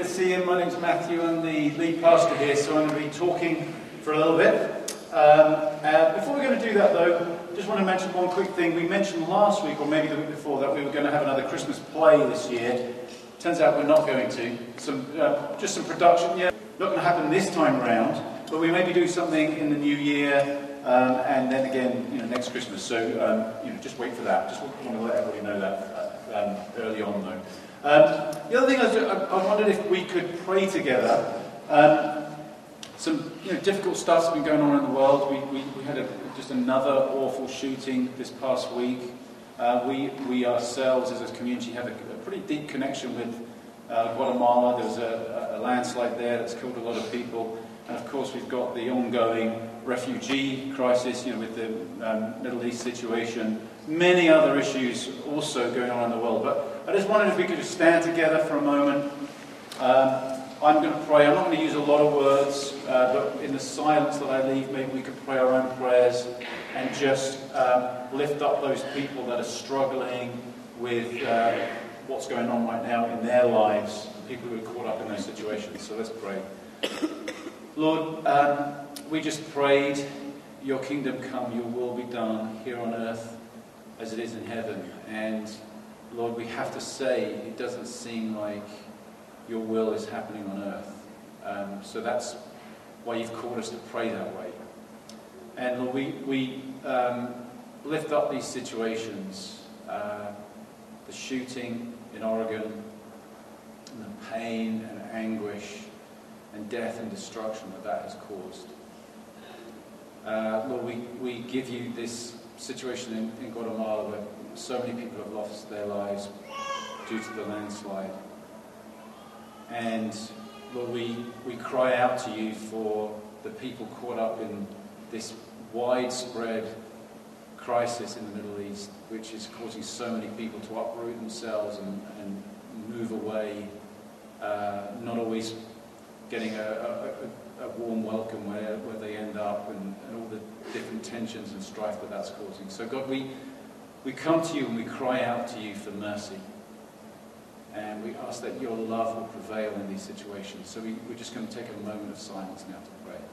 Good to see you. My name's Matthew. I'm the lead pastor here, so I'm going to be talking for a little bit. Before we're going to do that, though, just want to mention one quick thing. We mentioned last week, or maybe the week before, that we were going to have another Christmas play this year. Turns out we're not going to. Just some production. Yeah, not going to happen this time round, but we maybe do something in the new year, and then again, next Christmas. So, just wait for that. Just want to let everybody know that early on, though. The other thing I wondered if we could pray together. Some difficult stuff's been going on in the world. We had just another awful shooting this past week. We ourselves as a community have a pretty deep connection with Guatemala. There was a landslide there that's killed a lot of people. And of course we've got the ongoing refugee crisis, with the Middle East situation. Many other issues also going on in the world. But I just wondered if we could just stand together for a moment. I'm going to pray. I'm not going to use a lot of words, but in the silence that I leave, maybe we could pray our own prayers and just lift up those people that are struggling with what's going on right now in their lives, people who are caught up in those situations. So let's pray. Lord, we just prayed, your kingdom come, your will be done here on earth as it is in heaven. And Lord, we have to say it doesn't seem like your will is happening on earth. So that's why you've called us to pray that way. And Lord, we lift up these situations, the shooting in Oregon, and the pain and anguish and death and destruction that has caused. Lord, we give you this situation in Guatemala where so many people have lost their lives due to the landslide. And Lord, we cry out to you for the people caught up in this widespread crisis in the Middle East, which is causing so many people to uproot themselves and move away, not always getting a warm welcome where they end up, and all the different tensions and strife that's causing. So God, we come to you and we cry out to you for mercy. And we ask that your love will prevail in these situations. So we're just going to take a moment of silence now to pray.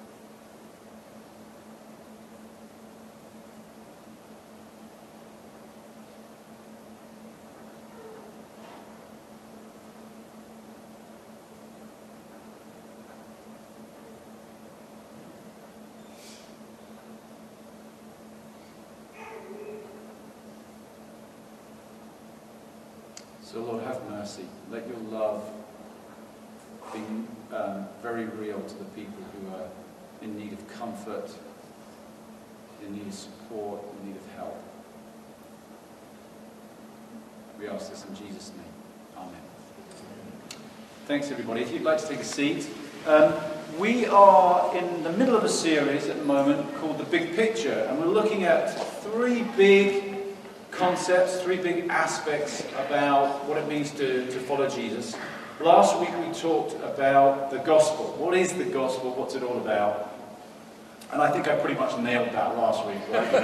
So Lord, have mercy. Let your love be very real to the people who are in need of comfort, in need of support, in need of help. We ask this in Jesus' name. Amen. Thanks, everybody. If you'd like to take a seat. We are in the middle of a series at the moment called The Big Picture, and we're looking at three big concepts, three big aspects about what it means to follow Jesus. Last week we talked about the gospel. What is the gospel? What's it all about? And I think I pretty much nailed that last week.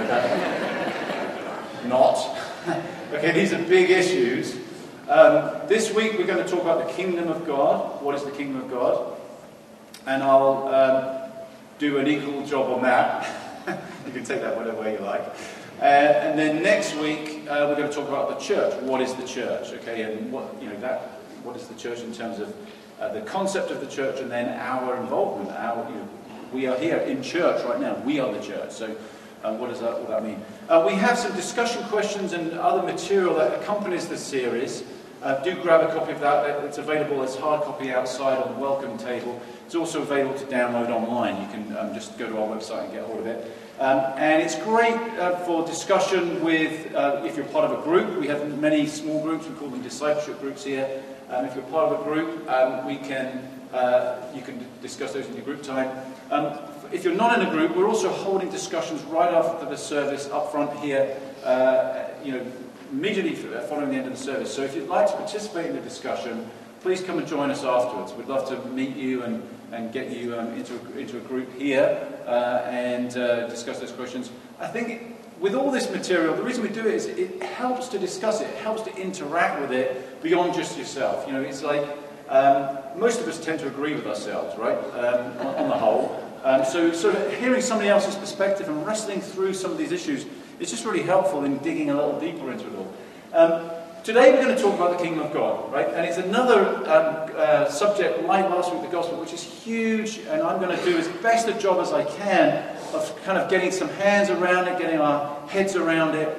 Right? Not. Okay, these are big issues. This week we're going to talk about the kingdom of God. What is the kingdom of God? And I'll do an equal job on that. You can take that whatever way you like. And then next week we're going to talk about the church. What is the church? Okay, and what is the church in terms of the concept of the church, and then our involvement. We are here in church right now. We are the church. So what does that mean? We have some discussion questions and other material that accompanies this series. Do grab a copy of that. It's available as hard copy outside on the welcome table. It's also available to download online. You can just go to our website and get hold of it. And it's great for discussion with, if you're part of a group. We have many small groups. We call them discipleship groups here. If you're part of a group, you can discuss those in your group time. If you're not in a group, we're also holding discussions right after the service up front here, immediately following the end of the service. So if you'd like to participate in the discussion, please come and join us afterwards. We'd love to meet you and get you into a group here and discuss those questions. I think with all this material, the reason we do it is it helps to discuss it. It helps to interact with it beyond just yourself. It's like Most of us tend to agree with ourselves, right, on the whole. So sort of hearing somebody else's perspective and wrestling through some of these issues is just really helpful in digging a little deeper into it all. Today we're going to talk about the kingdom of God, right? And it's another subject like last week, the gospel, which is huge, and I'm going to do as best a job as I can of kind of getting some hands around it, getting our heads around it.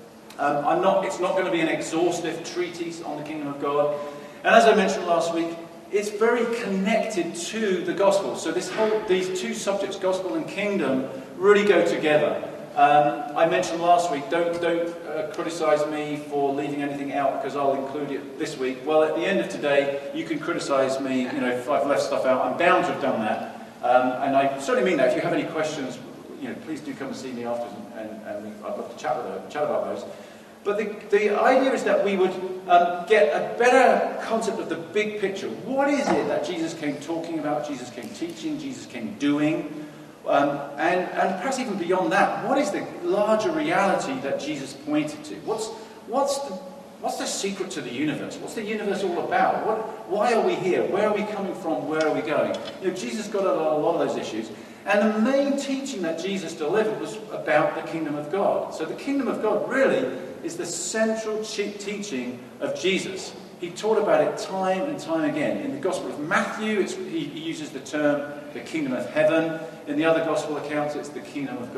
It's not going to be an exhaustive treatise on the kingdom of God. And as I mentioned last week, it's very connected to the gospel. So these two subjects, gospel and kingdom, really go together. I mentioned last week, don't criticize me for leaving anything out because I'll include it this week. Well, at the end of today, you can criticize me, if I've left stuff out. I'm bound to have done that. And I certainly mean that. If you have any questions, please do come and see me afterwards, and I'd love to chat about those. But the idea is that we would get a better concept of the big picture. What is it that Jesus came talking about, Jesus came teaching, Jesus came doing? And perhaps even beyond that, what is the larger reality that Jesus pointed to? What's the secret to the universe? What's the universe all about? Why are we here? Where are we coming from? Where are we going? Jesus got at a lot of those issues. And the main teaching that Jesus delivered was about the kingdom of God. So the kingdom of God really is the central teaching of Jesus. He taught about it time and time again. In the Gospel of Matthew, he uses the term the kingdom of heaven. In the other Gospel accounts, it's the kingdom of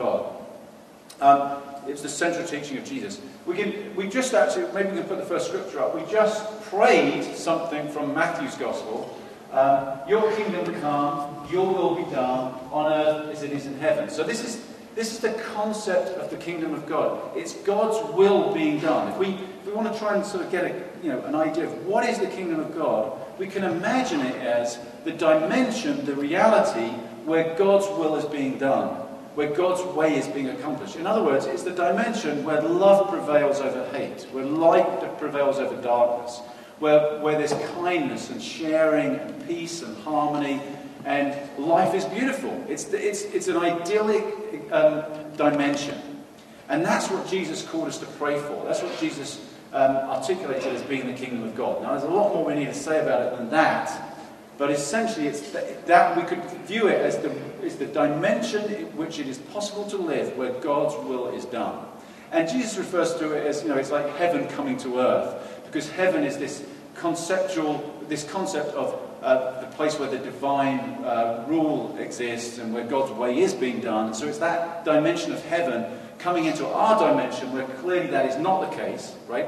God. It's the central teaching of Jesus. Maybe we can put the first scripture up. We just prayed something from Matthew's Gospel. Your kingdom come, your will be done, on earth as it is in heaven. So this is the concept of the kingdom of God. It's God's will being done. If we want to try and sort of get an idea of what is the kingdom of God, we can imagine it as the dimension, the reality where God's will is being done, where God's way is being accomplished. In other words, it's the dimension where love prevails over hate, where light prevails over darkness, where there's kindness and sharing and peace and harmony, and life is beautiful. It's an idyllic dimension. And that's what Jesus called us to pray for. That's what Jesus articulated as being the kingdom of God. Now, there's a lot more we need to say about it than that, but essentially it's that we could view it as the dimension in which it is possible to live where God's will is done. And Jesus refers to it as, it's like heaven coming to earth, because heaven is this concept of the place where the divine rule exists and where God's way is being done. So it's that dimension of heaven coming into our dimension where clearly that is not the case, right?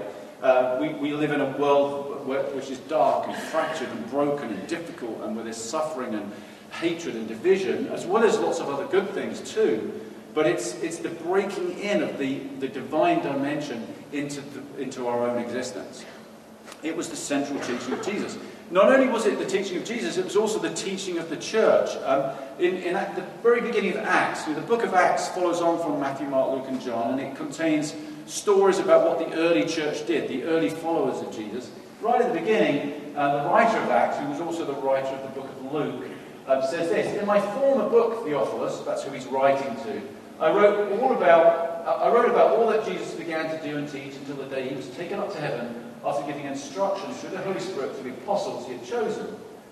We live in a world which is dark and fractured and broken and difficult, and where there's suffering and hatred and division, as well as lots of other good things too. But it's the breaking in of the divine dimension into our own existence. It was the central teaching of Jesus. Not only was it the teaching of Jesus, it was also the teaching of the church. In at the very beginning of Acts, the book of Acts follows on from Matthew, Mark, Luke and John, and it contains stories about what the early church did, the early followers of Jesus. Right at the beginning, the writer of Acts, who was also the writer of the book of Luke, says this: "In my former book, Theophilus," that's who he's writing to, I wrote about all that Jesus began to do and teach until the day he was taken up to heaven, after giving instructions through the Holy Spirit to the apostles he had chosen.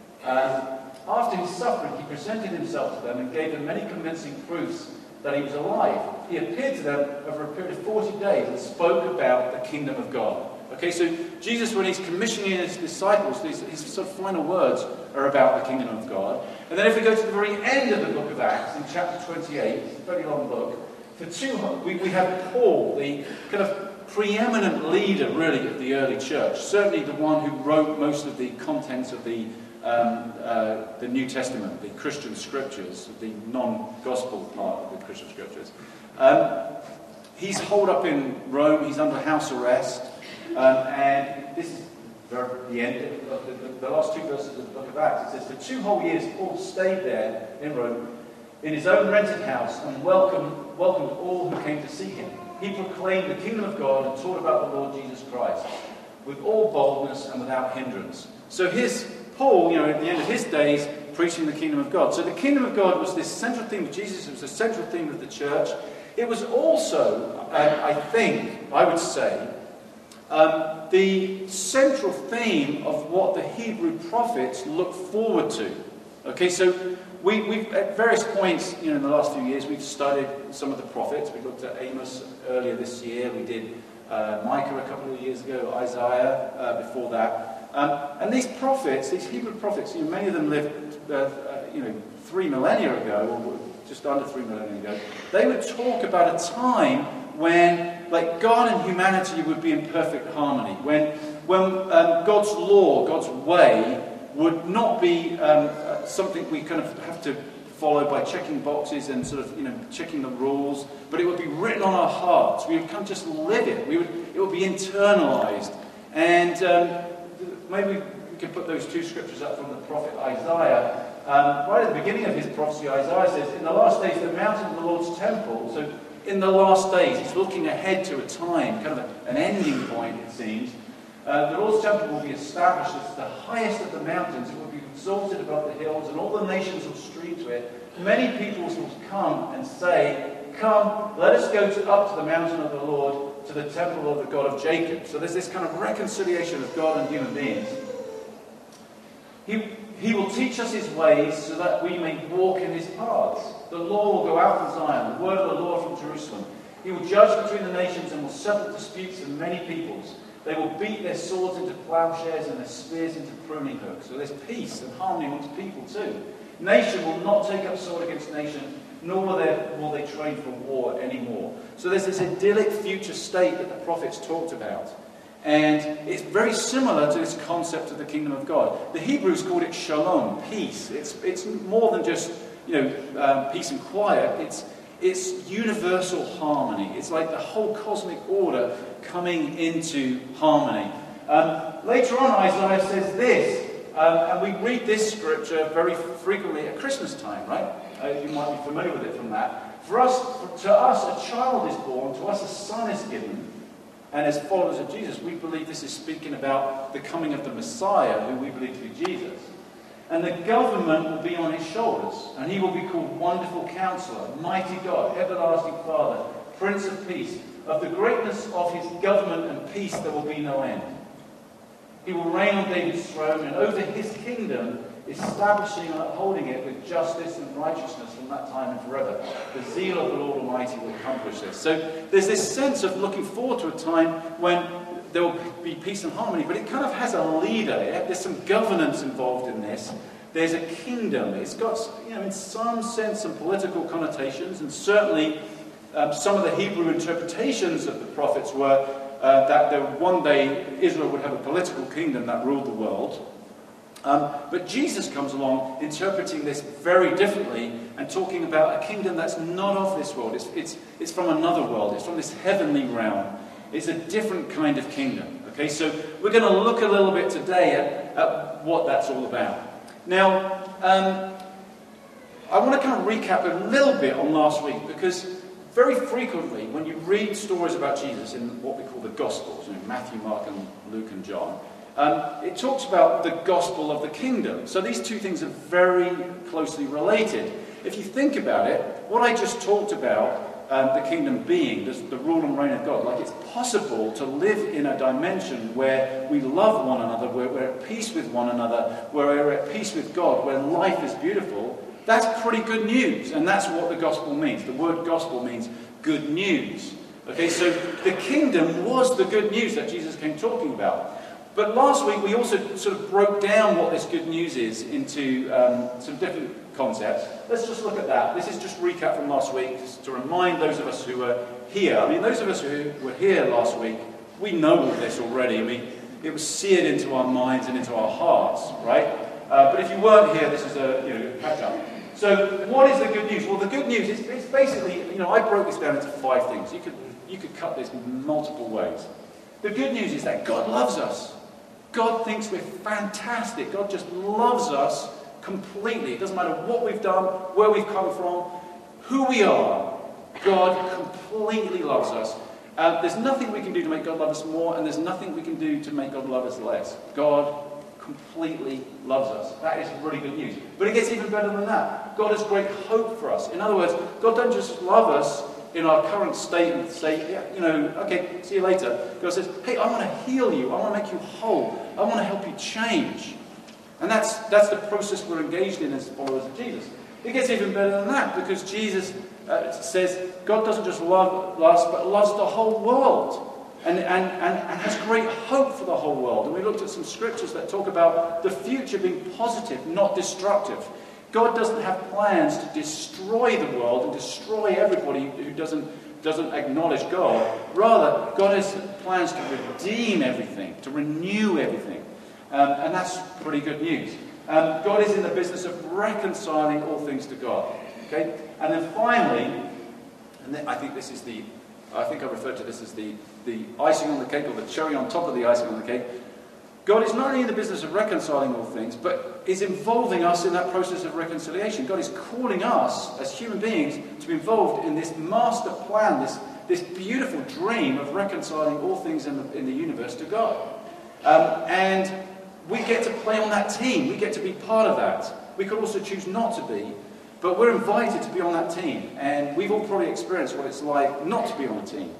After his suffering, he presented himself to them and gave them many convincing proofs that he was alive. He appeared to them over a period of 40 days and spoke about the kingdom of God." Okay, so Jesus, when he's commissioning his disciples, his sort of final words are about the kingdom of God. And then if we go to the very end of the book of Acts, in chapter 28, it's a very long book, we have Paul, the kind of preeminent leader, really, of the early church. Certainly the one who wrote most of the contents of the New Testament, the Christian scriptures, the non-gospel part of the Christian scriptures. He's holed up in Rome. He's under house arrest. And this is the end of the last two verses of the book of Acts. It says, "For 2 whole years Paul stayed there in Rome, in his own rented house, and welcomed all who came to see him. He proclaimed the kingdom of God and taught about the Lord Jesus Christ with all boldness and without hindrance." So here's Paul, at the end of his days, preaching the kingdom of God. So the kingdom of God was this central theme of Jesus. It was the central theme of the church. It was also, I would say, the central theme of what the Hebrew prophets look forward to. Okay, so we've at various points, in the last few years, we've studied some of the prophets. We looked at Amos earlier this year. We did Micah a couple of years ago, Isaiah before that. And these prophets, these Hebrew prophets, many of them lived, 3 millennia ago, or just under 3 millennia ago. They would talk about a time when, God and humanity would be in perfect harmony. When God's law, God's way, would not be something we kind of have to follow by checking boxes and sort of, checking the rules, but it would be written on our hearts. We would kind of just live it. It would be internalized. And maybe we could put those two scriptures up from the prophet Isaiah. Right at the beginning of his prophecy, Isaiah says, in the last days, the mountain of the Lord's temple. So in the last days, he's looking ahead to a time, kind of an ending point, it seems. The Lord's temple will be established as the highest of the mountains. It will be exalted above the hills, and all the nations will stream to it. Many peoples will come and say, come, let us go up to the mountain of the Lord, to the temple of the God of Jacob. So there's this kind of reconciliation of God and human beings. He will teach us his ways so that we may walk in his paths. The law will go out from Zion, the word of the Lord from Jerusalem. He will judge between the nations and will settle disputes of many peoples. They will beat their swords into plowshares and their spears into pruning hooks. So there's peace and harmony amongst people too. Nation will not take up sword against nation, nor will they train for war anymore. So there's this idyllic future state that the prophets talked about. And it's very similar to this concept of the kingdom of God. The Hebrews called it shalom, peace. It's more than just peace and quiet. It's universal harmony. It's like the whole cosmic order coming into harmony. Later on, Isaiah says this, and we read this scripture very frequently at Christmas time, right? You might be familiar with it from that. To us, a child is born, to us a son is given. And as followers of Jesus, we believe this is speaking about the coming of the Messiah, who we believe to be Jesus. And the government will be on his shoulders, and he will be called Wonderful Counselor, Mighty God, Everlasting Father, Prince of Peace. Of the greatness of his government and peace there will be no end. He will reign on David's throne, and over his kingdom, establishing and upholding it with justice and righteousness from that time and forever. The zeal of the Lord Almighty will accomplish this. So there's this sense of looking forward to a time when there will be peace and harmony, but it kind of has a leader. There's some governance involved in this. There's a kingdom. It's got, in some sense, some political connotations, and certainly some of the Hebrew interpretations of the prophets were that one day Israel would have a political kingdom that ruled the world. But Jesus comes along interpreting this very differently and talking about a kingdom that's not of this world. It's from another world. It's from this heavenly realm. It's a different kind of kingdom. Okay, so we're going to look a little bit today at what that's all about. Now, I want to kind of recap a little bit on last week, because very frequently when you read stories about Jesus in what we call the Gospels, Matthew, Mark, and Luke and John, it talks about the gospel of the kingdom. So these two things are very closely related. If you think about it, what I just talked about, the kingdom being, the rule and reign of God, like it's possible to live in a dimension where we love one another, where we're at peace with one another, where we're at peace with God, where life is beautiful. That's pretty good news, and that's what the gospel means. The word gospel means good news. Okay, so the kingdom was the good news that Jesus came talking about. But last week we also sort of broke down what this good news is into some different concepts. Let's just look at that. This is just recap from last week, just to remind those of us who were here. I mean, those of us who were here last week, we know all this already. I mean, it was seared into our minds and into our hearts, right? But if you weren't here, this is a catch-up. So what is the good news? Well, the good news is it's basically, I broke this down into 5 things. You could cut this multiple ways. The good news is that God loves us. God thinks we're fantastic. God just loves us completely. It doesn't matter what we've done, where we've come from, who we are. God completely loves us. There's nothing we can do to make God love us more, and there's nothing we can do to make God love us less. God completely loves us. That is really good news. But it gets even better than that. God has great hope for us. In other words, God doesn't just love us in our current state and say, yeah, okay, see you later. God says, hey, I want to heal you. I want to make you whole. I want to help you change. And that's the process we're engaged in as followers of Jesus. It gets even better than that, because Jesus says God doesn't just love us, but loves the whole world. And has great hope for the whole world. And we looked at some scriptures that talk about the future being positive, not destructive. God doesn't have plans to destroy the world and destroy everybody who doesn't acknowledge God. Rather, God has plans to redeem everything, to renew everything. And that's pretty good news. God is in the business of reconciling all things to God. Okay? And then finally, and then I think I referred to this as the icing on the cake, or the cherry on top of the icing on the cake. God is not only in the business of reconciling all things, but is involving us in that process of reconciliation. God is calling us as human beings to be involved in this master plan, this beautiful dream of reconciling all things in the universe to God. And we get to play on that team. We get to be part of that. We could also choose not to be, but we're invited to be on that team. And we've all probably experienced what it's like not to be on a team.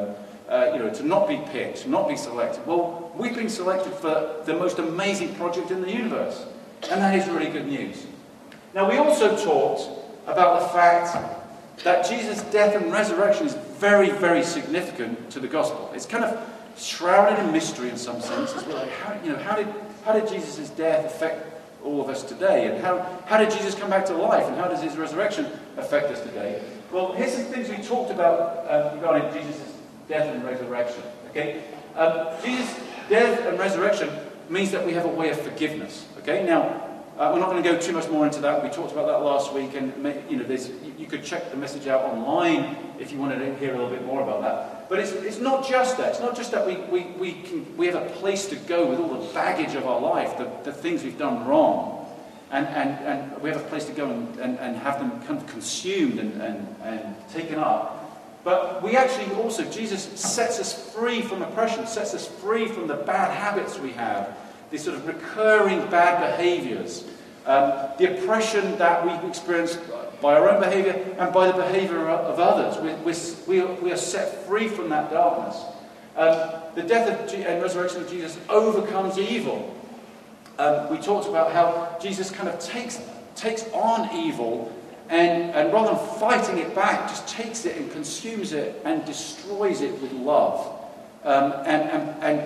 To not be picked, not be selected. Well, we've been selected for the most amazing project in the universe. And that is really good news. Now, we also talked about the fact that Jesus' death and resurrection is very, very significant to the gospel. It's kind of shrouded in mystery in some sense. It's like, how did Jesus' death affect all of us today? And how did Jesus come back to life? And how does his resurrection affect us today? Well, here's some things we talked about regarding Jesus' death and resurrection. Okay, Jesus' death and resurrection means that we have a way of forgiveness. Okay, now we're not going to go too much more into that. We talked about that last week, and you could check the message out online if you wanted to hear a little bit more about that. But it's not just that. It's not just that we have a place to go with all the baggage of our life, the things we've done wrong, and we have a place to go and have them kind of consumed and taken up. But we actually also, Jesus sets us free from oppression, sets us free from the bad habits we have, these sort of recurring bad behaviors, the oppression that we experience by our own behavior and by the behavior of others. We are set free from that darkness. The death and resurrection of Jesus overcomes evil. We talked about how Jesus kind of takes on evil, and rather than fighting it back, just takes it and consumes it and destroys it with love, and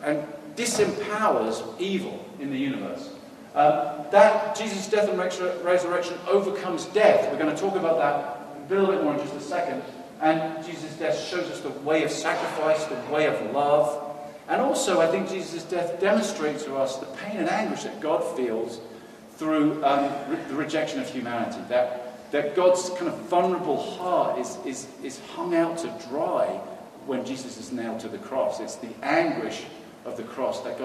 disempowers evil in the universe. That Jesus' death and resurrection overcomes death. We're going to talk about that a little bit more in just a second. And Jesus' death shows us the way of sacrifice, the way of love. And also, I think Jesus' death demonstrates to us the pain and anguish that God feels through the rejection of humanity. That God's kind of vulnerable heart is hung out to dry when Jesus is nailed to the cross. It's the anguish of the cross that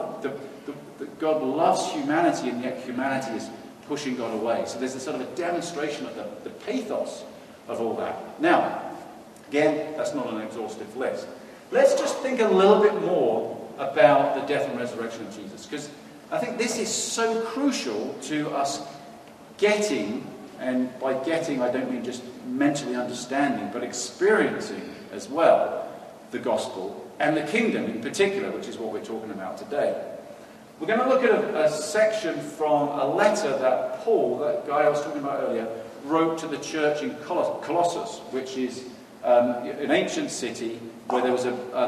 God loves humanity, and yet humanity is pushing God away. So there's a sort of a demonstration of the pathos of all that. Now, again, that's not an exhaustive list. Let's just think a little bit more about the death and resurrection of Jesus, because I think this is so crucial to us getting, and by getting I don't mean just mentally understanding, but experiencing as well the gospel and the kingdom in particular, which is what we're talking about today. We're going to look at a section from a letter that Paul, that guy I was talking about earlier, wrote to the church in Colossus, which is an ancient city where there was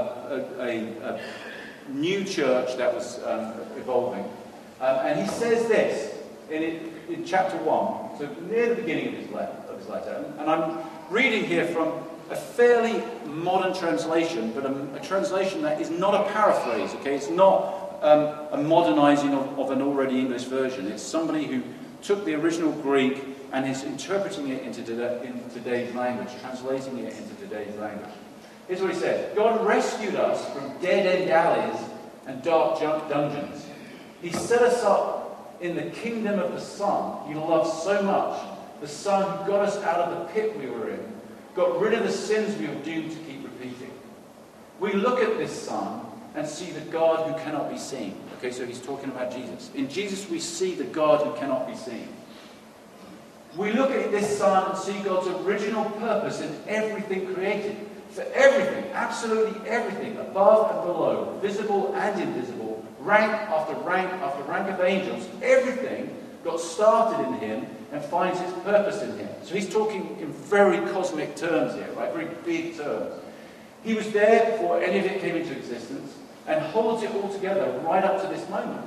a new church that was evolving. And he says this in chapter 1, so near the beginning of his letter. And I'm reading here from a fairly modern translation, but a translation that is not a paraphrase, okay? It's not a modernizing of an already English version. It's somebody who took the original Greek and is interpreting it into today's language, translating it into today's language. Here's what he says. God rescued us from dead-end alleys and dark dungeons. He set us up in the kingdom of the Son He loved so much, the Son who got us out of the pit we were in, got rid of the sins we were doomed to keep repeating. We look at this Son and see the God who cannot be seen. Okay, so he's talking about Jesus. In Jesus we see the God who cannot be seen. We look at this psalm and see God's original purpose in everything created. For everything, absolutely everything, above and below, visible and invisible, rank after rank after rank of angels, everything got started in him and finds its purpose in him. So he's talking in very cosmic terms here, right? Very big terms. He was there before any of it came into existence and holds it all together right up to this moment.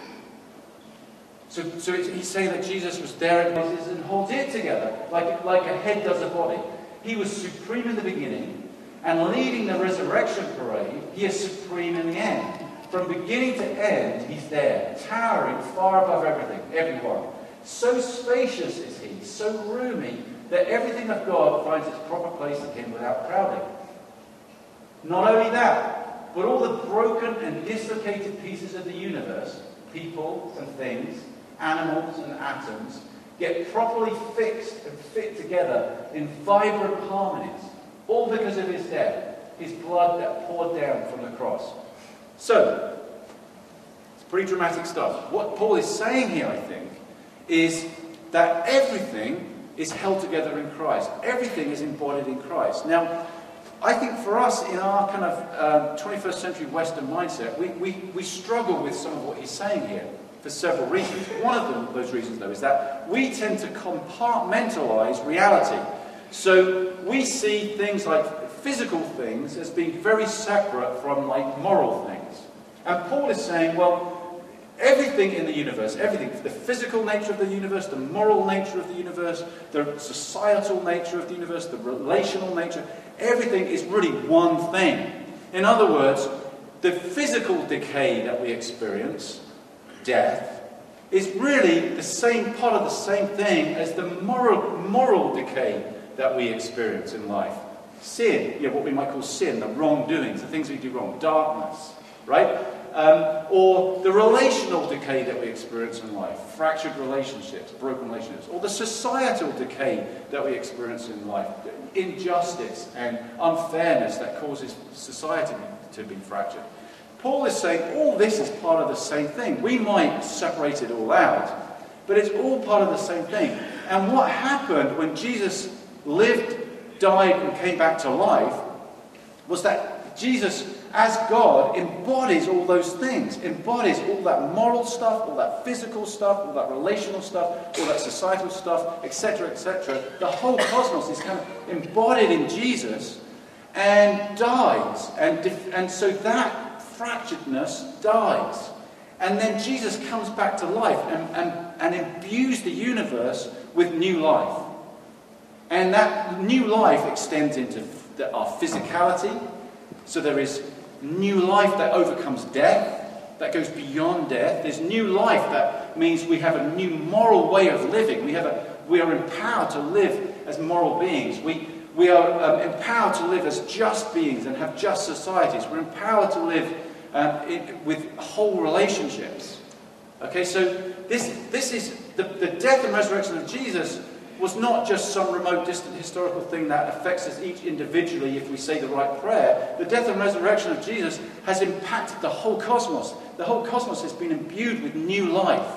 So he's saying that Jesus was there and holds it together like a head does a body. He was supreme in the beginning, and leading the resurrection parade, he is supreme in the end. From beginning to end, he's there, towering far above everything, everyone. So spacious is he, so roomy, that everything of God finds its proper place in him without crowding. Not only that, but all the broken and dislocated pieces of the universe, people and things, animals and atoms, get properly fixed and fit together in vibrant harmonies, all because of his death, his blood that poured down from the cross. So, it's pretty dramatic stuff. What Paul is saying here, I think, is that everything is held together in Christ. Everything is embodied in Christ. Now, I think for us, in our kind of 21st century Western mindset, we struggle with some of what he's saying here for several reasons. One of those reasons, though, is that we tend to compartmentalize reality. So we see things like physical things as being very separate from like moral things. And Paul is saying, well, everything in the universe, everything, the physical nature of the universe, the moral nature of the universe, the societal nature of the universe, the relational nature, everything is really one thing. In other words, the physical decay that we experience, death, is really the same part of the same thing as the moral decay that we experience in life. Sin, what we might call sin, the wrongdoings, the things we do wrong, darkness, right? Or the relational decay that we experience in life, fractured relationships, broken relationships, or the societal decay that we experience in life, injustice and unfairness that causes society to be fractured. Paul is saying all this is part of the same thing. We might separate it all out, but it's all part of the same thing. And what happened when Jesus lived, died, and came back to life was that Jesus, as God, embodies all those things, embodies all that moral stuff, all that physical stuff, all that relational stuff, all that societal stuff, etc., etc. The whole cosmos is kind of embodied in Jesus and dies. And so that fracturedness dies. And then Jesus comes back to life and imbues the universe with new life. And that new life extends into our physicality. So there is new life that overcomes death, that goes beyond death. There's new life that means we have a new moral way of living. We are empowered to live as moral beings. We are empowered to live as just beings and have just societies. We're empowered to live with whole relationships. Okay, so this is the death and resurrection of Jesus was not just some remote, distant historical thing that affects us each individually if we say the right prayer. The death and resurrection of Jesus has impacted the whole cosmos. The whole cosmos has been imbued with new life.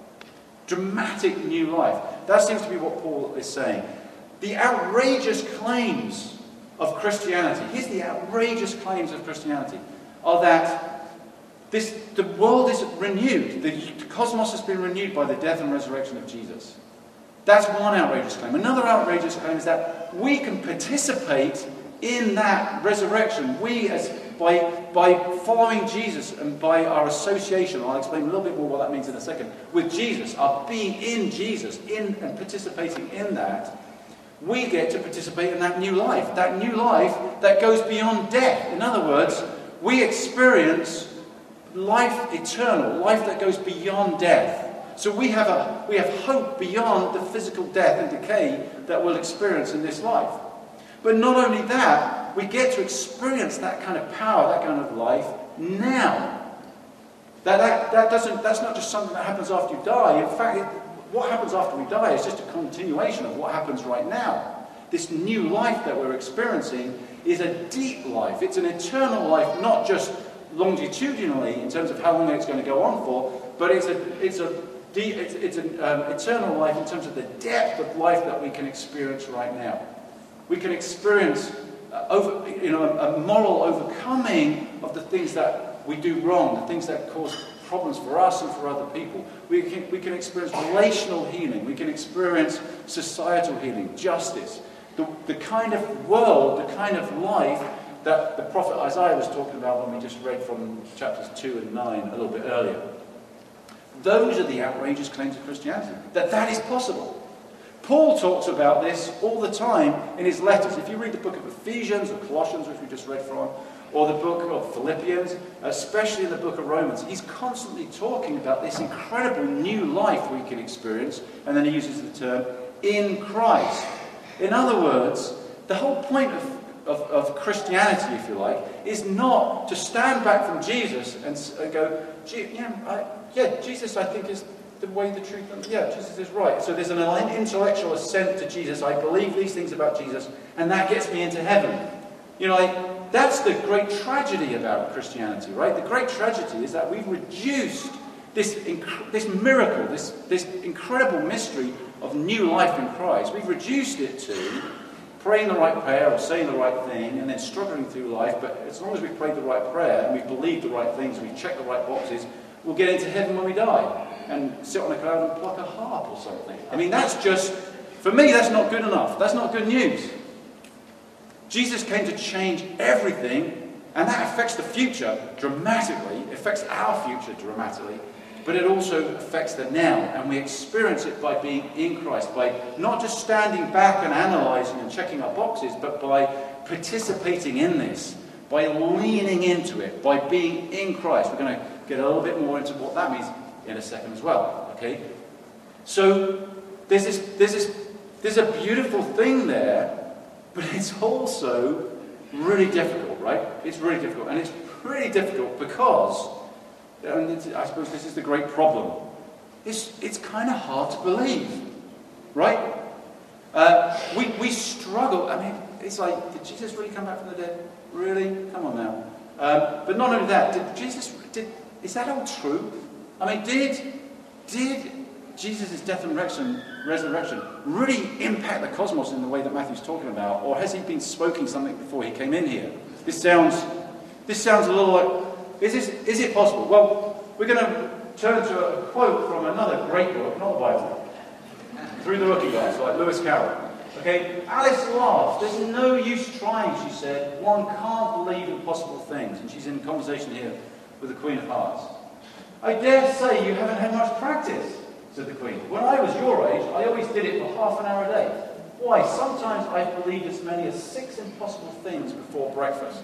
Dramatic new life. That seems to be what Paul is saying. The outrageous claims of Christianity, here's the outrageous claims of Christianity, are that the world is renewed. The cosmos has been renewed by the death and resurrection of Jesus. That's one outrageous claim. Another outrageous claim is that we can participate in that resurrection. We, by following Jesus and by our association, I'll explain a little bit more what that means in a second, with Jesus, our being in Jesus, in and participating in that, we get to participate in that new life that goes beyond death. In other words, we experience life eternal, life that goes beyond death. So we have hope beyond the physical death and decay that we'll experience in this life. But not only that, we get to experience that kind of power, that kind of life now. That's not just something that happens after you die. In fact, what happens after we die is just a continuation of what happens right now. This new life that we're experiencing is a deep life. It's an eternal life, not just longitudinally in terms of how long it's going to go on for, but it's a it's an eternal life in terms of the depth of life that we can experience right now. We can experience a moral overcoming of the things that we do wrong, the things that cause problems for us and for other people. We can experience relational healing. We can experience societal healing, justice. The kind of world, the kind of life that the prophet Isaiah was talking about when we just read from chapters 2 and 9 a little bit earlier. Those are the outrageous claims of Christianity, that is possible. Paul talks about this all the time in his letters. If you read the book of Ephesians or Colossians, which we just read from, or the book of Philippians, especially in the book of Romans, he's constantly talking about this incredible new life we can experience, and then he uses the term, in Christ. In other words, the whole point of Christianity, if you like, is not to stand back from Jesus and go, Jesus, I think, is the way, the truth, and Jesus is right. So there's an intellectual assent to Jesus. I believe these things about Jesus, and that gets me into heaven. That's the great tragedy about Christianity, right? The great tragedy is that we've reduced this miracle, this incredible mystery of new life in Christ. We've reduced it to praying the right prayer or saying the right thing and then struggling through life. But as long as we've prayed the right prayer and we've believed the right things, we've checked the right boxes, we'll get into heaven when we die and sit on a cloud and pluck a harp or something. I mean, that's just, for me, that's not good enough. That's not good news. Jesus came to change everything, and that affects the future dramatically. It affects our future dramatically, but it also affects the now, and we experience it by being in Christ, by not just standing back and analysing and checking our boxes, but by participating in this, by leaning into it, by being in Christ. We're going to get a little bit more into what that means in a second as well. Okay, so there's a beautiful thing there. But it's also really difficult, right? It's really difficult. And it's really difficult because, I suppose this is the great problem, it's kind of hard to believe, right? We struggle. I mean, it's like, did Jesus really come back from the dead? Really? Come on now. But not only that, is that all true? I mean, did Jesus' death and resurrection really impact the cosmos in the way that Matthew's talking about? Or has he been smoking something before he came in here? This sounds a little like, is it possible? Well, we're going to turn to a quote from another great book, not the Bible, Through the Looking Glass, like Lewis Carroll. Okay, Alice laughed. There's no use trying, she said. One can't believe impossible things. And she's in conversation here with the Queen of Hearts. I dare say you haven't had much practice, said the Queen. When I was your age, I always did it for half an hour a day. Why, sometimes I believed as many as 6 impossible things before breakfast.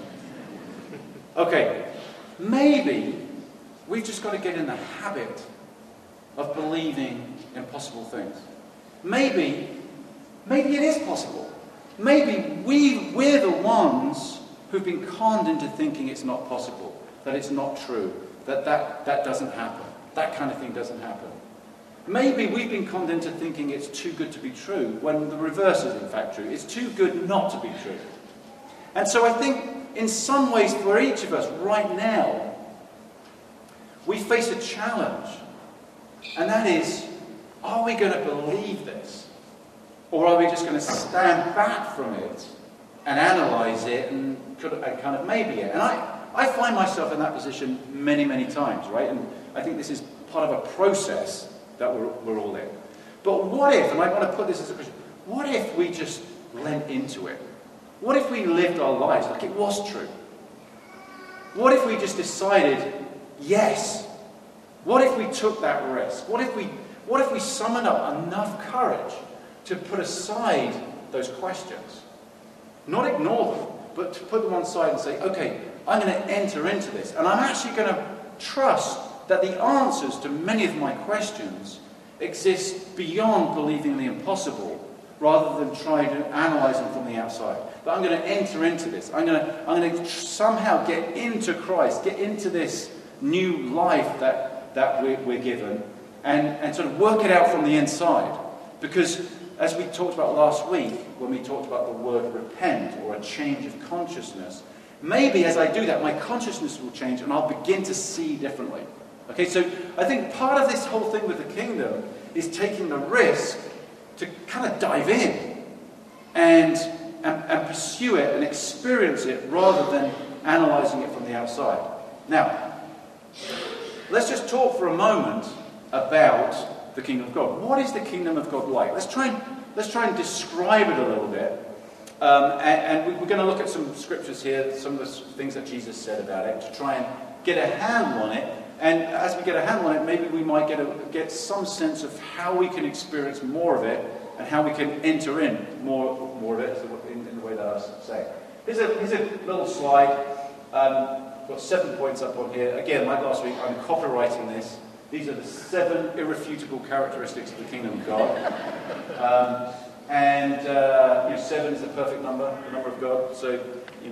Okay, maybe we've just got to get in the habit of believing impossible things. Maybe it is possible. Maybe we're the ones who've been conned into thinking it's not possible, that it's not true, that doesn't happen, that kind of thing doesn't happen. Maybe we've been conned into thinking it's too good to be true, when the reverse is in fact true. It's too good not to be true. And so I think, in some ways, for each of us right now, we face a challenge. And that is, are we going to believe this? Or are we just going to stand back from it and analyse it and kind of maybe it? And I find myself in that position many, many times, right? And I think this is part of a process that we're all in. But what if, and I want to put this as a question, what if we just lent into it? What if we lived our lives like it was true? What if we just decided, yes? What if we took that risk? What if we summoned up enough courage to put aside those questions? Not ignore them, but to put them on side and say, okay, I'm going to enter into this. And I'm actually going to trust that the answers to many of my questions exist beyond believing the impossible, rather than trying to analyse them from the outside. But I'm going to enter into this. I'm going to somehow get into Christ, get into this new life that we're given, and sort of work it out from the inside. Because, as we talked about last week, when we talked about the word repent, or a change of consciousness, maybe as I do that, my consciousness will change and I'll begin to see differently. Okay, so I think part of this whole thing with the kingdom is taking the risk to kind of dive in and pursue it and experience it rather than analysing it from the outside. Now, let's just talk for a moment about the kingdom of God. What is the kingdom of God like? Let's try and describe it a little bit. And we're going to look at some scriptures here, some of the things that Jesus said about it, to try and get a handle on it. And as we get a handle on it, maybe we might get some sense of how we can experience more of it and how we can enter in more of it in the way that I was saying. Here's a little slide. Got 7 points up on here. Again, like last week, I'm copywriting this. These are the 7 irrefutable characteristics of the kingdom of God. 7 is the perfect number, the number of God. So,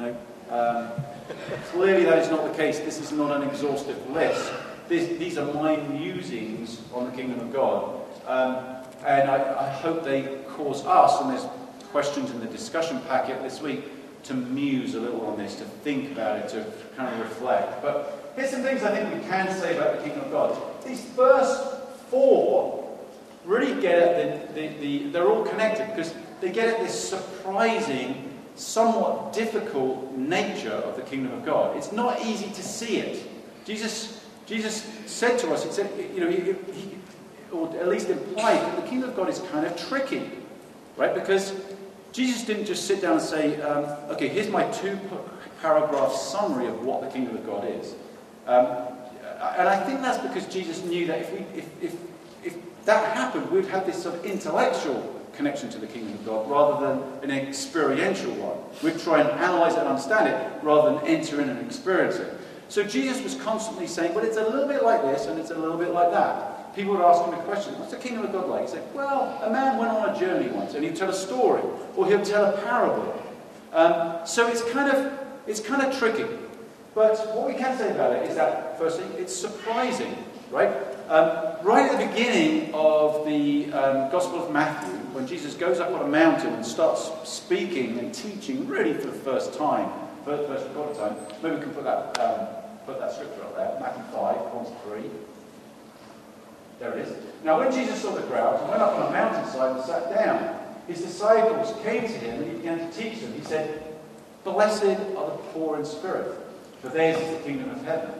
clearly that is not the case. This is not an exhaustive list. These are my musings on the kingdom of God. And I hope they cause us, and there's questions in the discussion packet this week, to muse a little on this, to think about it, to kind of reflect. But here's some things I think we can say about the kingdom of God. These first 4 really get at they're all connected, because they get at this surprising, somewhat difficult nature of the kingdom of God. It's not easy to see it. Jesus said to us, he said, he or at least implied that the kingdom of God is kind of tricky, right? Because Jesus didn't just sit down and say, okay, here's my 2-paragraph summary of what the kingdom of God is. And I think that's because Jesus knew that if that happened, we'd have this sort of intellectual connection to the kingdom of God rather than an experiential one. We'd try and analyze it and understand it rather than enter in and experience it. So Jesus was constantly saying, well, it's a little bit like this and it's a little bit like that. People would ask him a question, what's the kingdom of God like? He'd say, well, a man went on a journey once and he'd tell a story, or he'll tell a parable. So it's kind of tricky. But what we can say about it is that, firstly, it's surprising, right? Right at the beginning of the Gospel of Matthew, when Jesus goes up on a mountain and starts speaking and teaching really for the first time, first recorded time, maybe we can put that scripture up there, Matthew 5, 1-3. There it is. Now when Jesus saw the crowds, he went up on a mountainside and sat down. His disciples came to him and he began to teach them. He said, blessed are the poor in spirit, for theirs is the kingdom of heaven.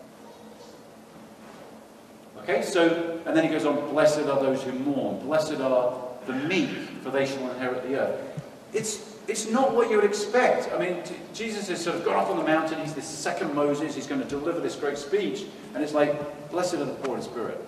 Okay, so, and then he goes on, blessed are those who mourn, blessed are the meek, for they shall inherit the earth. It's not what you would expect. I mean, Jesus has sort of gone up on the mountain, he's the second Moses, he's going to deliver this great speech, and it's like, blessed are the poor in spirit.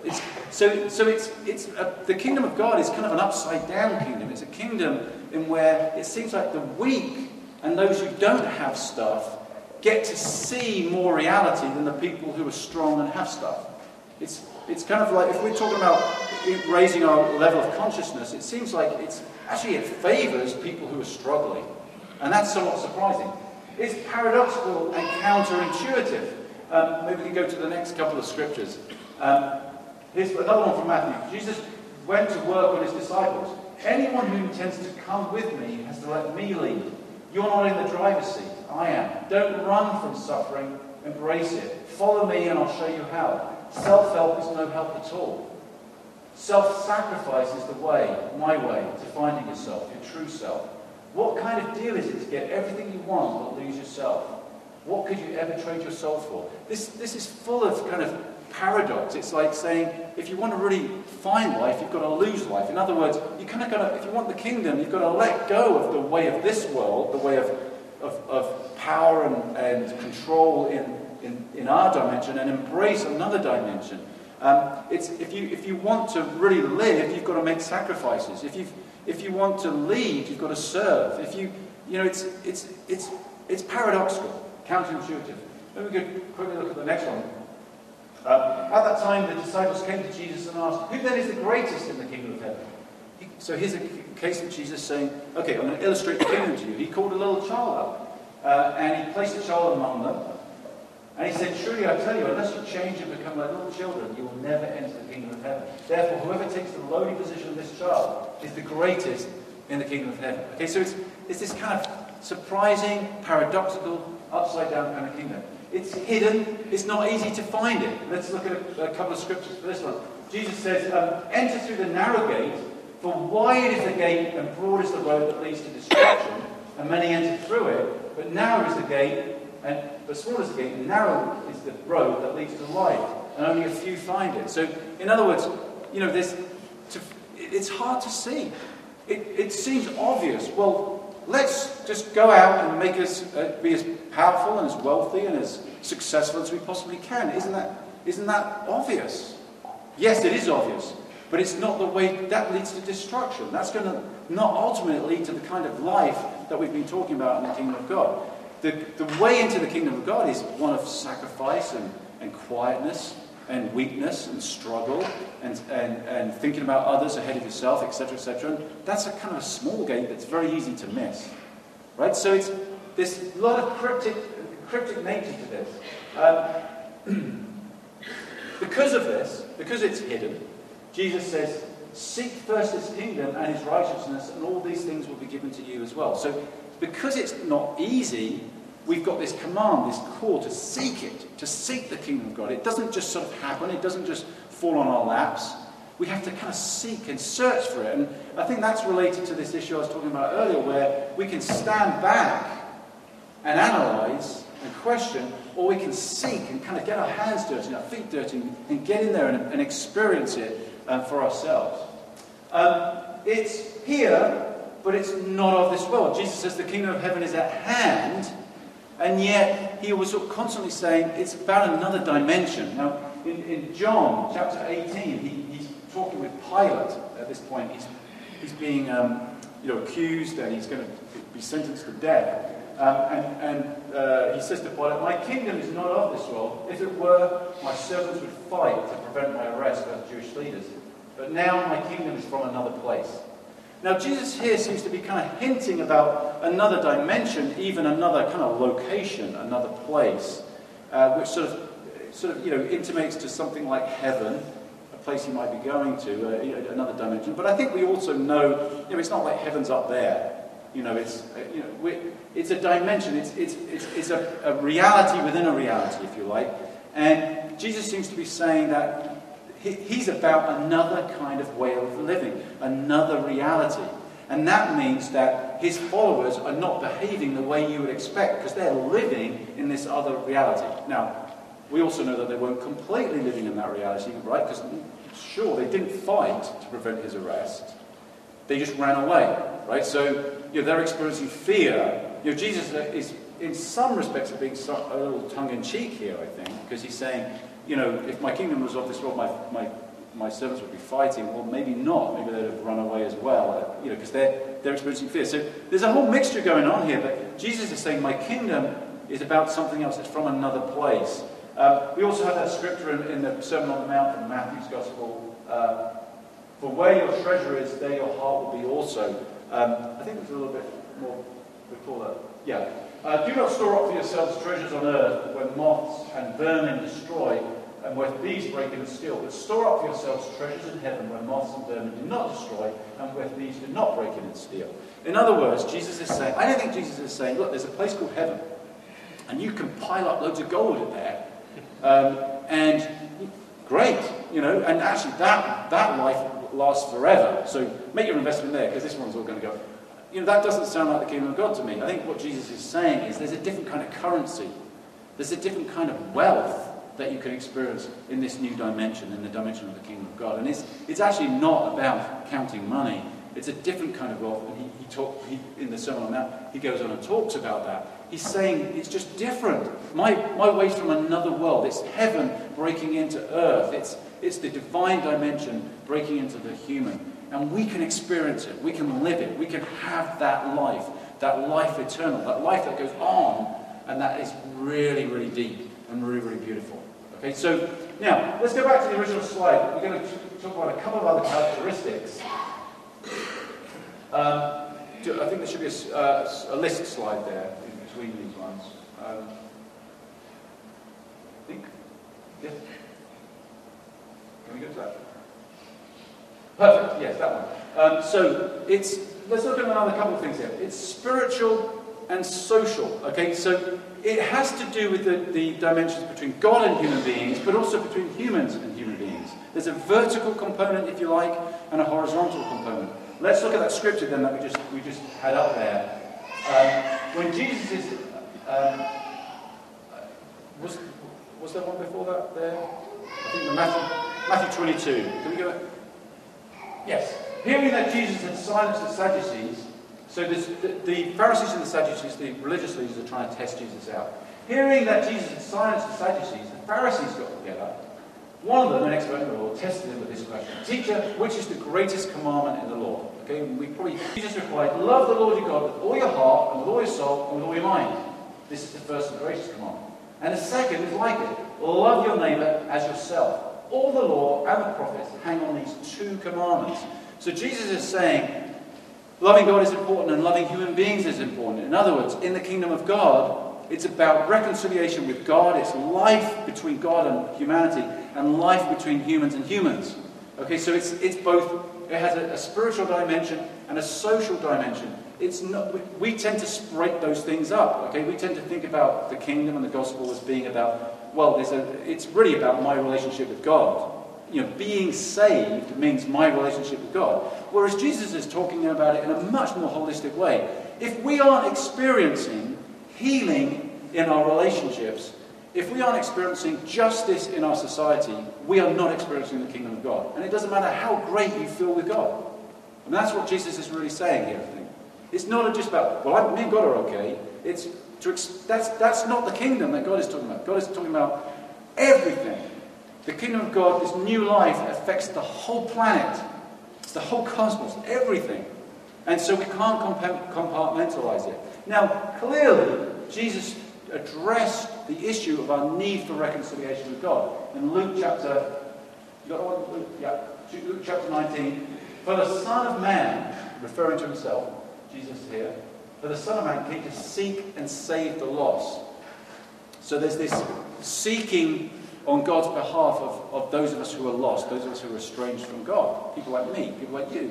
The kingdom of God is kind of an upside down kingdom. It's a kingdom in where it seems like the weak and those who don't have stuff get to see more reality than the people who are strong and have stuff. It's kind of like, if we're talking about raising our level of consciousness, it seems like it favours people who are struggling. And that's somewhat surprising. It's paradoxical and counterintuitive. Maybe we can go to the next couple of scriptures. Here's another one from Matthew. Jesus went to work on his disciples. Anyone who intends to come with me has to let me lead. You're not in the driver's seat. I am. Don't run from suffering. Embrace it. Follow me and I'll show you how. Self-help is no help at all. Self-sacrifice is the way, my way, to finding yourself, your true self. What kind of deal is it to get everything you want but lose yourself? What could you ever trade your soul for? This is full of kind of paradox. It's like saying, if you want to really find life, you've got to lose life. In other words, you kind of got to, if you want the kingdom, you've got to let go of the way of this world, the way of power and control in our dimension, and embrace another dimension. If you want to really live, you've got to make sacrifices. If you want to lead, you've got to serve. It's paradoxical, counterintuitive. Maybe we could quickly look at the next one. At that time, the disciples came to Jesus and asked, "Who then is the greatest in the kingdom of heaven?" So here's a case of Jesus saying, "Okay, I'm going to illustrate the kingdom to you." He called a little child up, and he placed a child among them. And he said, "Truly I tell you, unless you change and become like little children, you will never enter the kingdom of heaven. Therefore, whoever takes the lowly position of this child is the greatest in the kingdom of heaven." Okay, so it's this kind of surprising, paradoxical, upside down kind of kingdom. It's hidden. It's not easy to find it. Let's look at a couple of scriptures for this one. Jesus says, enter through the narrow gate, for wide is the gate and broad is the road that leads to destruction, and many enter through it. But narrow is the gate, but small is the gate, and narrow is the road that leads to life, and only a few find it. So, in other words, it's hard to see. It seems obvious. Well, let's just go out and make us be as powerful and as wealthy and as successful as we possibly can. Isn't that obvious? Yes, it is obvious, but it's not the way that leads to destruction. That's going to not ultimately lead to the kind of life that we've been talking about in the kingdom of God. The way into the kingdom of God is one of sacrifice and quietness and weakness and struggle and thinking about others ahead of yourself, etc., etc. And that's a kind of a small gate that's very easy to miss, right? So there's a lot of cryptic nature to this. Because of this, because it's hidden, Jesus says, seek first his kingdom and his righteousness, and all these things will be given to you as well. So because it's not easy, we've got this command, this call to seek it, to seek the kingdom of God. It doesn't just sort of happen. It doesn't just fall on our laps. We have to kind of seek and search for it. And I think that's related to this issue I was talking about earlier, where we can stand back and analyze and question, or we can seek and kind of get our hands dirty and our feet dirty and get in there and experience it for ourselves. It's here, but it's not of this world. Jesus says the kingdom of heaven is at hand, and yet he was constantly saying it's about another dimension. Now, in John chapter 18, he's talking with Pilate at this point. He's being accused, and he's going to be sentenced to death. And he says to Pilate, my kingdom is not of this world. If it were, my servants would fight to prevent my arrest by the Jewish leaders. But now my kingdom is from another place. Now Jesus here seems to be kind of hinting about another dimension, even another kind of location, another place, which sort of intimates to something like heaven, a place he might be going to, another dimension. But I think we also know, it's not like heaven's up there. It's a dimension. It's a reality within a reality, if you like. And Jesus seems to be saying that he's about another kind of way of living, another reality. And that means that his followers are not behaving the way you would expect, because they're living in this other reality. Now, we also know that they weren't completely living in that reality, right? Because, sure, they didn't fight to prevent his arrest. They just ran away, right? So, they're experiencing fear. Jesus is, in some respects, being a little tongue-in-cheek here, I think, because he's saying, if my kingdom was of this world, my servants would be fighting. Well, maybe not. Maybe they'd have run away as well, because they're experiencing fear. So there's a whole mixture going on here, but Jesus is saying, my kingdom is about something else. It's from another place. We also have that scripture in the Sermon on the Mount in Matthew's Gospel. For where your treasure is, there your heart will be also. I think it's a little bit more before that. Yeah. Do not store up for yourselves treasures on earth, where moths and vermin destroy, and where thieves break in and steal. But store up for yourselves treasures in heaven, where moths and vermin do not destroy, and where thieves do not break in and steal. In other words, Jesus is saying, I don't think Jesus is saying, look, there's a place called heaven, and you can pile up loads of gold in there, and great, and actually that life lasts forever. So make your investment there, because this one's all going to go. That doesn't sound like the kingdom of God to me. I think what Jesus is saying is there's a different kind of currency. There's a different kind of wealth that you can experience in this new dimension, in the dimension of the kingdom of God. And it's actually not about counting money. It's a different kind of wealth. And he in the Sermon on the Mount, he goes on and talks about that. He's saying it's just different. My way's from another world. It's heaven breaking into earth. It's the divine dimension breaking into the human. And we can experience it. We can live it. We can have that life eternal, that life that goes on, and that is really, really deep and really, really beautiful. Okay, so now let's go back to the original slide. We're going to talk about a couple of other characteristics. I think there should be a list slide there in between these ones. I think. Yeah. Can we go to that? Perfect, yes, that one. So let's look at another couple of things here. It's spiritual and social. Okay, so it has to do with the dimensions between God and human beings, but also between humans and human beings. There's a vertical component, if you like, and a horizontal component. Let's look at that scripture then that we just had up there. When Jesus is... was there one before that there? I think Matthew 22. Can we go back? Yes. Hearing that Jesus had silenced the Sadducees, so the Pharisees and the Sadducees, the religious leaders, are trying to test Jesus out. Hearing that Jesus had silenced the Sadducees, the Pharisees got together. One of them, an expert in the law, tested him with this question: "Teacher, which is the greatest commandment in the law?" Okay, Jesus replied, "Love the Lord your God with all your heart, and with all your soul, and with all your mind. This is the first and greatest commandment. And the second is like it: love your neighbour as yourself. All the law and the prophets hang on these two commandments." So Jesus is saying, loving God is important and loving human beings is important. In other words, in the kingdom of God, it's about reconciliation with God. It's life between God and humanity, and life between humans and humans. Okay, so it's both. It has a spiritual dimension and a social dimension. It's not. We tend to break those things up. Okay, we tend to think about the kingdom and the gospel as being about, well, it's really about my relationship with God. You know, being saved means my relationship with God. Whereas Jesus is talking about it in a much more holistic way. If we aren't experiencing healing in our relationships, if we aren't experiencing justice in our society, we are not experiencing the kingdom of God. And it doesn't matter how great you feel with God. And that's what Jesus is really saying here, I think. It's not just about, well, me and God are okay. That's not the kingdom that God is talking about. God is talking about everything. The kingdom of God, this new life, affects the whole planet. It's the whole cosmos, everything. And so we can't compartmentalize it. Now, clearly, Jesus addressed the issue of our need for reconciliation with God. In Luke chapter... You got one? Luke? Yeah. Luke chapter 19. For the Son of Man, referring to himself, Jesus here, for the Son of Man came to seek and save the lost. So there's this seeking on God's behalf of those of us who are lost, those of us who are estranged from God, people like me, people like you.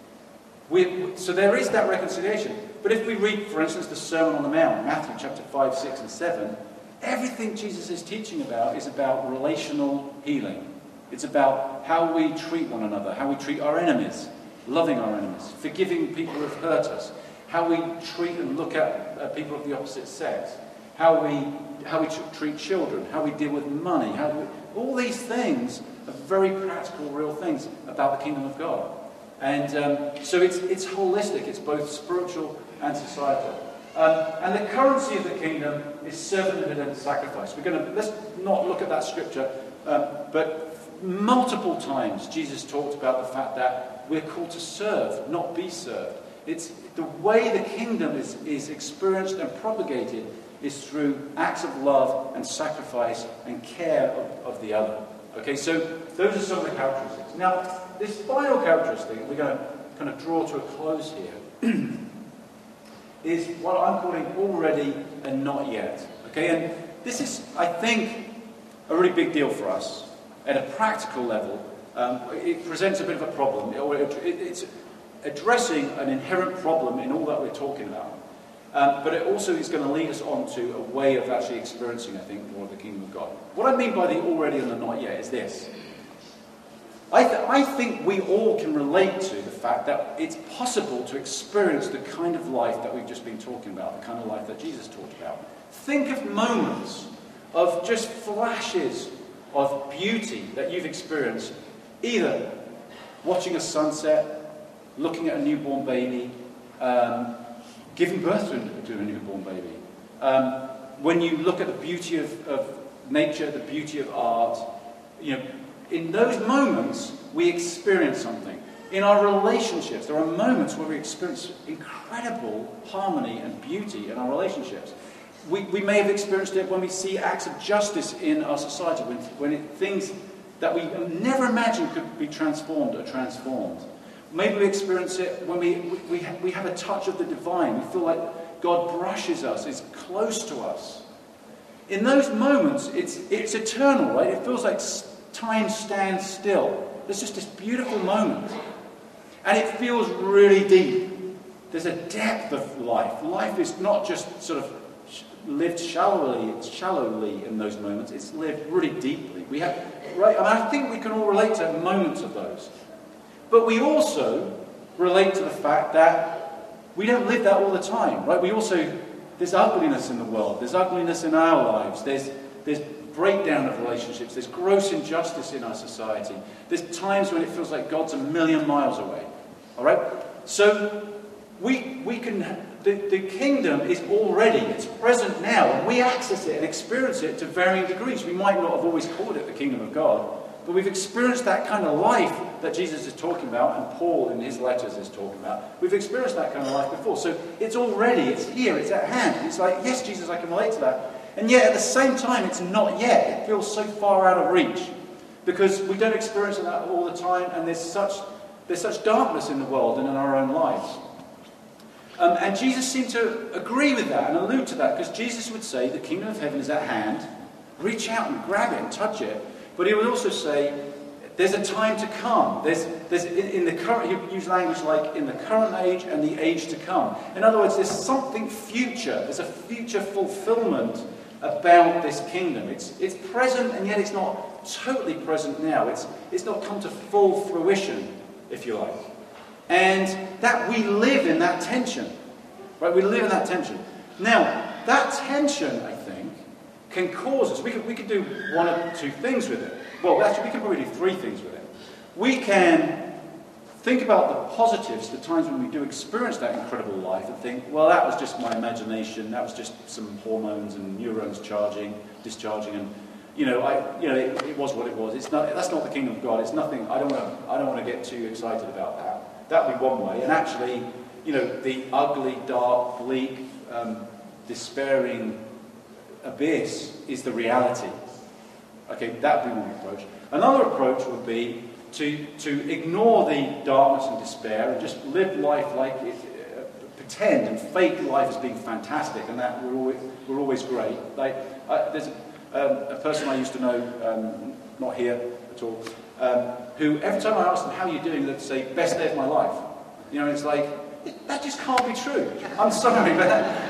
So there is that reconciliation. But if we read, for instance, the Sermon on the Mount, Matthew chapter 5, 6 and 7, everything Jesus is teaching about is about relational healing. It's about how we treat one another, how we treat our enemies, loving our enemies, forgiving people who have hurt us, how we treat and look at people of the opposite sex, how we treat children, how we deal with money, all these things are very practical, real things about the kingdom of God. And so it's holistic, it's both spiritual and societal. And the currency of the kingdom is servanthood and sacrifice. Let's not look at that scripture, but multiple times Jesus talked about the fact that we're called to serve, not be served. It's the way the kingdom is experienced and propagated is through acts of love and sacrifice and care of the other. Okay, so those are some of the characteristics. Now, this final characteristic, we're going to kind of draw to a close here, is what I'm calling already and not yet. Okay, and this is, I think, a really big deal for us. At a practical level, it presents a bit of a problem. It's addressing an inherent problem in all that we're talking about. But it also is going to lead us on to a way of actually experiencing, I think, more of the kingdom of God. What I mean by the already and the not yet is this. I think we all can relate to the fact that it's possible to experience the kind of life that we've just been talking about, the kind of life that Jesus talked about. Think of moments of just flashes of beauty that you've experienced, either watching a sunset, looking at a newborn baby, giving birth to a newborn baby. When you look at the beauty of nature, the beauty of art, in those moments we experience something. In our relationships, there are moments where we experience incredible harmony and beauty in our relationships. We may have experienced it when we see acts of justice in our society, when things that we never imagined could be transformed are transformed. Maybe we experience it when we have a touch of the divine. We feel like God brushes us, is close to us. In those moments, it's eternal, right? It feels like time stands still. There's just this beautiful moment. And it feels really deep. there's a depth of life. Life is not just sort of lived shallowly in those moments. It's lived really deeply. We have, right? I think we can all relate to moments of those. But we also relate to the fact that we don't live that all the time, right? There's ugliness in the world. There's ugliness in our lives. There's breakdown of relationships. There's gross injustice in our society. There's times when it feels like God's a million miles away. All right? So the kingdom is already, it's present now, and we access it and experience it to varying degrees. We might not have always called it the kingdom of God, but we've experienced that kind of life that Jesus is talking about, and Paul in his letters is talking about. We've experienced that kind of life before. So it's already, it's here, it's at hand. It's like, yes, Jesus, I can relate to that. And yet at the same time, it's not yet. It feels so far out of reach. Because we don't experience that all the time, and there's such darkness in the world and in our own lives. And Jesus seemed to agree with that and allude to that, because Jesus would say the kingdom of heaven is at hand. Reach out and grab it and touch it. But he would also say there's a time to come. There's in the current, he would use language like in the current age and the age to come. In other words, there's something future. There's a future fulfillment about this kingdom. It's present, and yet it's not totally present now. It's not come to full fruition, if you like. And that we live in that tension. Right? We live in that tension. Now, that tension, I think, can cause us, we could do one or two things with it. Well, actually, we can probably do three things with it. We can think about the positives, the times when we do experience that incredible life, and think, well, that was just my imagination, that was just some hormones and neurons discharging, and it was what it was. That's not the kingdom of God. It's nothing. I don't want to get too excited about that. That would be one way. And actually, the ugly, dark, bleak, despairing abyss is the reality. Okay, that would be one approach. Another approach would be to ignore the darkness and despair and just live life like it, pretend and fake life as being fantastic, and that we're always great. Like there's a person I used to know, not here at all, who every time I asked them, how are you doing, they'd say, best day of my life. It's like, that just can't be true. I'm sorry, but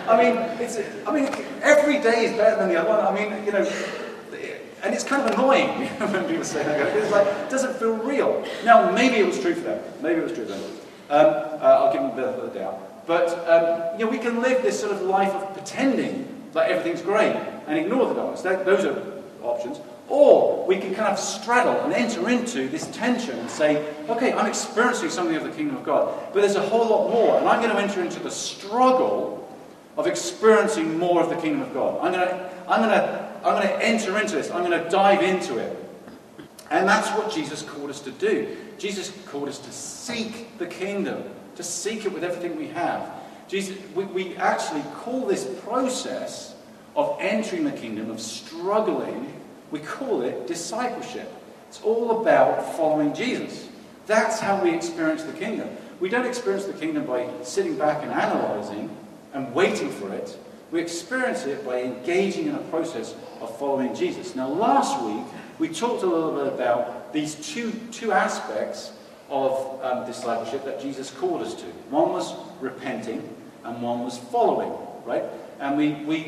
every day is better than the other one. And it's kind of annoying when people say that. It's like, it doesn't feel real. Now, maybe it was true for them. I'll give them a bit of a doubt. But, we can live this sort of life of pretending like everything's great and ignore the darkness. Those are options. Or we can kind of straddle and enter into this tension and say, okay, I'm experiencing something of the kingdom of God, but there's a whole lot more, and I'm going to enter into the struggle of experiencing more of the kingdom of God. I'm going to enter into this. I'm going to dive into it. And that's what Jesus called us to do. Jesus called us to seek the kingdom, to seek it with everything we have. We actually call this process of entering the kingdom, of struggling, we call it discipleship. It's all about following Jesus. That's how we experience the kingdom. We don't experience the kingdom by sitting back and analysing and waiting for it. We experience it by engaging in a process of following Jesus. Now, last week, we talked a little bit about these two aspects of discipleship that Jesus called us to. One was repenting, and one was following, right? And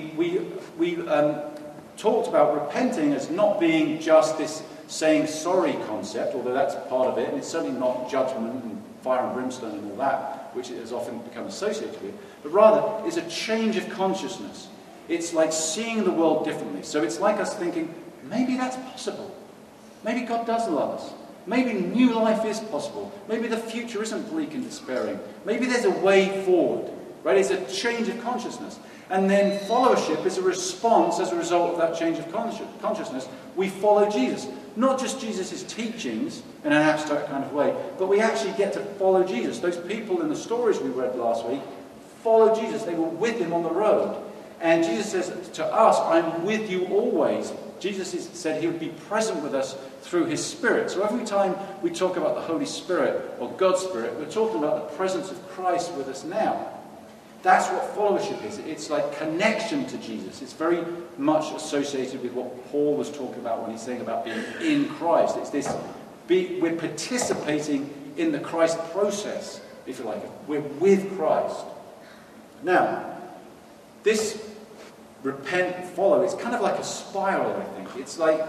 we talked about repenting as not being just this saying sorry concept, although that's part of it, and it's certainly not judgment and fire and brimstone and all that, which it has often become associated with, but rather it's a change of consciousness. It's like seeing the world differently. So it's like us thinking, maybe that's possible. Maybe God does love us. Maybe new life is possible. Maybe the future isn't bleak and despairing. Maybe there's a way forward. Right? It's a change of consciousness. And then followership is a response as a result of that change of consciousness. We follow Jesus. Not just Jesus' teachings in an abstract kind of way, but we actually get to follow Jesus. Those people in the stories we read last week followed Jesus. They were with him on the road. And Jesus says to us, I'm with you always. Jesus said he would be present with us through his Spirit. So every time we talk about the Holy Spirit or God's Spirit, we're talking about the presence of Christ with us now. That's what followership is. It's like connection to Jesus. It's very much associated with what Paul was talking about when he's saying about being in Christ. It's this, we're participating in the Christ process if you like. We're with Christ. Now, this repent and follow is kind of like a spiral, I think. It's like,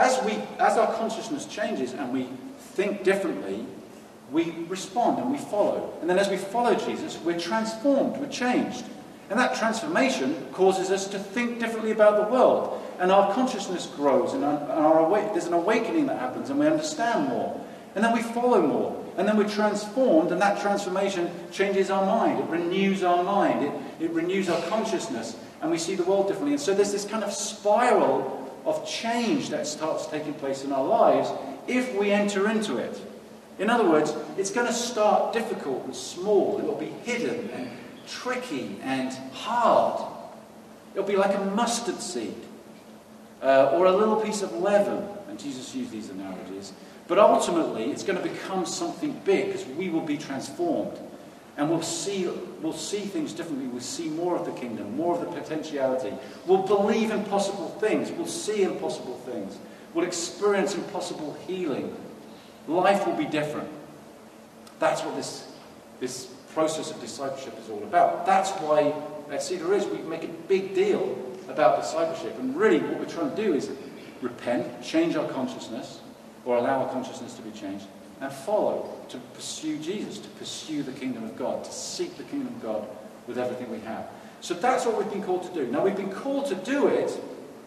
as our consciousness changes and we think differently, we respond and we follow. And then as we follow Jesus, we're transformed, we're changed. And that transformation causes us to think differently about the world. And our consciousness grows, and there's an awakening that happens, and we understand more. And then we follow more. And then we're transformed, and that transformation changes our mind. It renews our mind. It renews our consciousness. And we see the world differently. And so there's this kind of spiral of change that starts taking place in our lives if we enter into it. In other words, it's going to start difficult and small. It will be hidden and tricky and hard. It'll be like a mustard seed or a little piece of leaven. And Jesus used these analogies. But ultimately, it's going to become something big because we will be transformed. And we'll see things differently. We'll see more of the kingdom, more of the potentiality. We'll believe impossible things. We'll see impossible things. We'll experience impossible healing. Life will be different. That's what this process of discipleship is all about. That's why at Cedar Ridge we make a big deal about discipleship. And really what we're trying to do is repent, change our consciousness, or allow our consciousness to be changed, and follow, to pursue Jesus, to pursue the kingdom of God, to seek the kingdom of God with everything we have. So that's what we've been called to do. Now we've been called to do it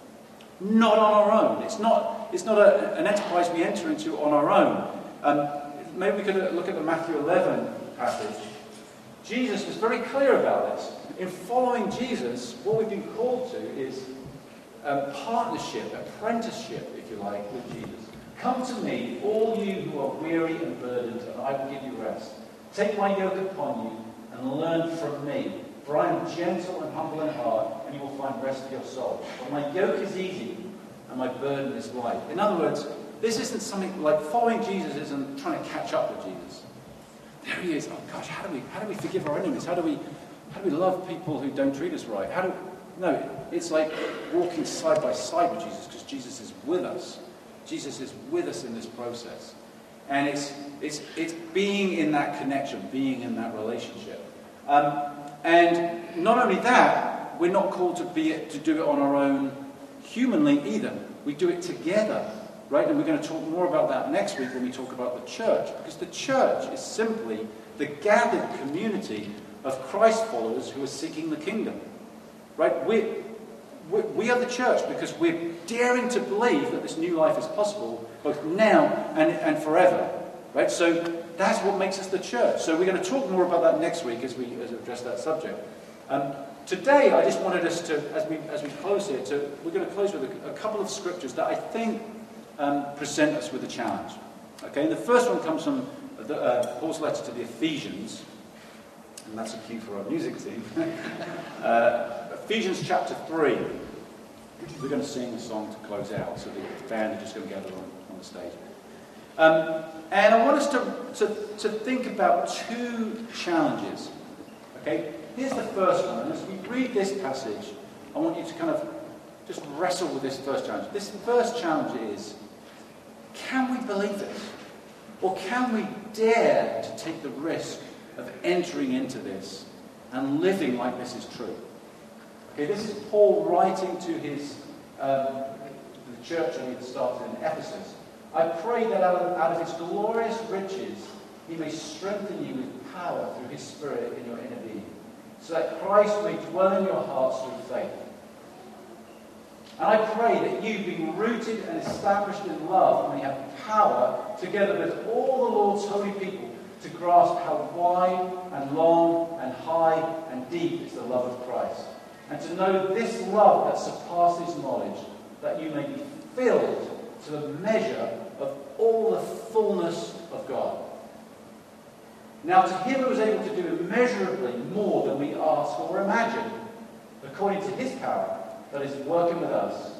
not on our own. It's not an enterprise we enter into on our own. Maybe we could look at the Matthew 11 passage. Jesus was very clear about this. In following Jesus, what we've been called to is partnership, apprenticeship, if you like, with Jesus. Come to me, all you who are weary and burdened, and I will give you rest. Take my yoke upon you and learn from me, for I am gentle and humble in heart, and you will find rest for your soul. For my yoke is easy and my burden is light. In other words, this isn't something like following Jesus isn't trying to catch up with Jesus. There he is. Oh gosh, how do we forgive our enemies? How do we love people who don't treat us right? No, it's like walking side by side with Jesus, because Jesus is with us. Jesus is with us in this process. And it's being in that connection, being in that relationship. And not only that, we're not called to do it on our own humanly either. We do it together, right? And we're going to talk more about that next week when we talk about the church. Because the church is simply the gathered community of Christ followers who are seeking the kingdom, right? We are the church because we're daring to believe that this new life is possible, both now and forever. Right? So that's what makes us the church. So we're going to talk more about that next week as we address that subject. Today, I just wanted us to, as we close here, we're going to close with a couple of scriptures that I think present us with a challenge. Okay, and the first one comes from Paul's letter to the Ephesians, and that's a cue for our music team. Ephesians chapter 3. We're going to sing a song to close out, so the band are just going to gather on the stage. And I want us to think about two challenges. Okay, here's the first one. And as we read this passage, I want you to kind of just wrestle with this first challenge. This first challenge is, can we believe this? Or can we dare to take the risk of entering into this and living like this is true? Okay, this is Paul writing to the church that he had started in Ephesus. I pray that out of his glorious riches he may strengthen you with power through his Spirit in your inner being, so that Christ may dwell in your hearts through faith. And I pray that you, being rooted and established in love, may have power, together with all the Lord's holy people, to grasp how wide and long and high and deep is the love of Christ, and to know this love that surpasses knowledge, that you may be filled to the measure of all the fullness of God. Now to him who is able to do immeasurably more than we ask or imagine, according to his power that is working with us.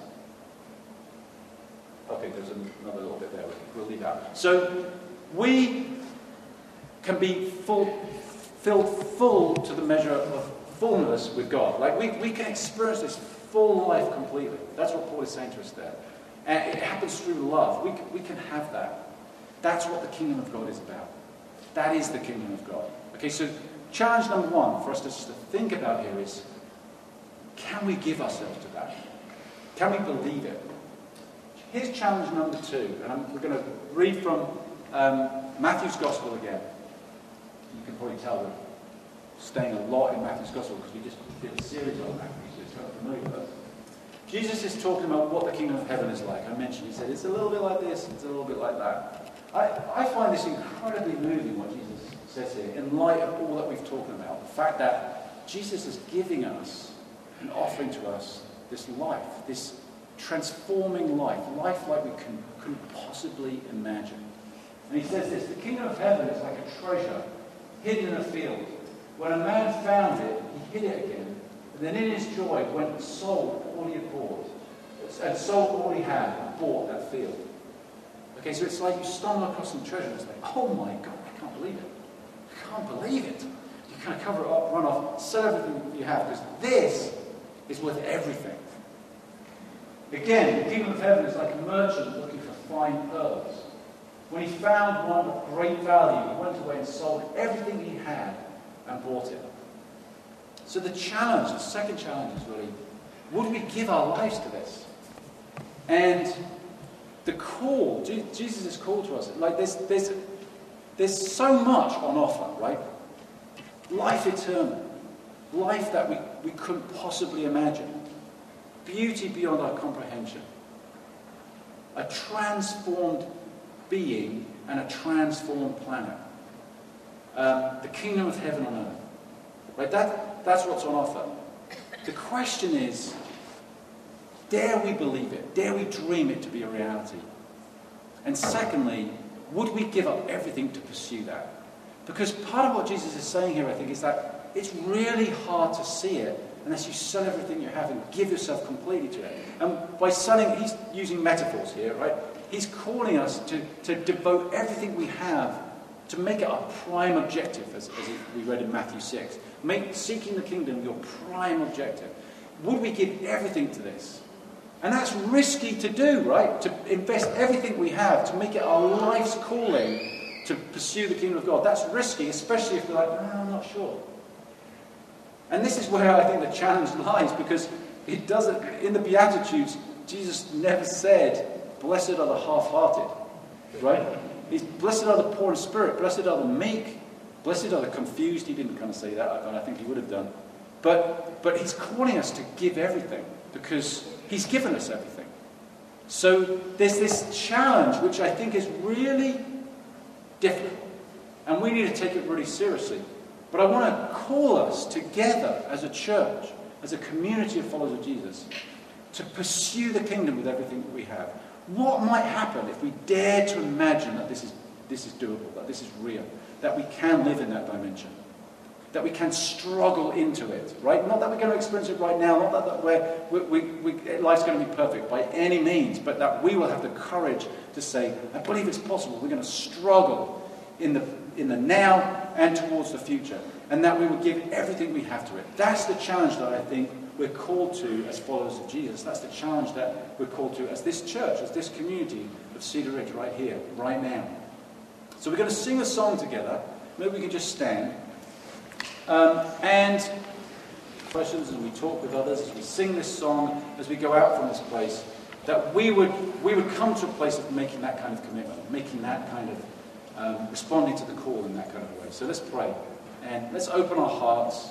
Okay, there's another little bit there. We'll leave that. So we can be filled full to the measure of fullness with God. Like we can experience this full life completely. That's what Paul is saying to us there. And it happens through love. We can have that. That's what the kingdom of God is about. That is the kingdom of God. Okay, so challenge number one for us to think about here is, can we give ourselves to that? Can we believe it? Here's challenge number two, and we're going to read from Matthew's Gospel again. You can probably tell we're staying a lot in Matthew's Gospel because we just did a series on Matthew, so it's kind of familiar with us. Jesus is talking about what the kingdom of heaven is like. I mentioned, he said, it's a little bit like this, it's a little bit like that. I find this incredibly moving, what Jesus says here, in light of all that we've talked about. The fact that Jesus is giving us and offering to us this life, this transforming life like we couldn't possibly imagine. And he says this, the kingdom of heaven is like a treasure hidden in a field. When a man found it, he hid it again, and then in his joy went and sold all he had bought, and sold all he had and bought that field. Okay, so it's like you stumble across some treasure and it's like, oh my God, I can't believe it. I can't believe it. You kind of cover it up, run off, sell everything you have, because this is worth everything. Again, the kingdom of heaven is like a merchant looking for fine pearls. When he found one of great value, he went away and sold everything he had and bought it. So the challenge, the second challenge is really, would we give our lives to this? And the call, Jesus' call to us, like there's so much on offer, right? Life eternal, life that we couldn't possibly imagine, beauty beyond our comprehension, a transformed being and a transformed planet, the kingdom of heaven on earth, right? That's what's on offer. The question is, dare we believe it? Dare we dream it to be a reality? And secondly, would we give up everything to pursue that? Because part of what Jesus is saying here, I think, is that it's really hard to see it unless you sell everything you have and give yourself completely to it. And by selling, he's using metaphors here, right? He's calling us to devote everything we have to make it our prime objective, as we read in Matthew 6. Make seeking the kingdom your prime objective. Would we give everything to this? And that's risky to do, right? To invest everything we have, to make it our life's calling to pursue the kingdom of God. That's risky, especially if we're like, I'm not sure. And this is where I think the challenge lies, because it doesn't, in the Beatitudes, Jesus never said, blessed are the half-hearted, right? He's blessed are the poor in spirit, blessed are the meek, blessed are the confused. He didn't kind of say that, I think he would have done. But he's calling us to give everything, because he's given us everything. So there's this challenge which I think is really difficult, and we need to take it really seriously. But I want to call us together as a church, as a community of followers of Jesus, to pursue the kingdom with everything that we have. What might happen if we dare to imagine that this is doable, that this is real, that we can live in that dimension, that we can struggle into it, right? Not that we're going to experience it right now, not that life's going to be perfect by any means, but that we will have the courage to say, I believe it's possible. We're going to struggle in the now and towards the future, and that we will give everything we have to it. That's the challenge that I think we're called to as followers of Jesus. That's the challenge that we're called to as this church, as this community of Cedar Ridge right here, right now. So we're going to sing a song together. Maybe we can just stand. And questions as we talk with others, as we sing this song, as we go out from this place, that we would come to a place of making that kind of commitment, making that kind of responding to the call in that kind of way. So let's pray and let's open our hearts.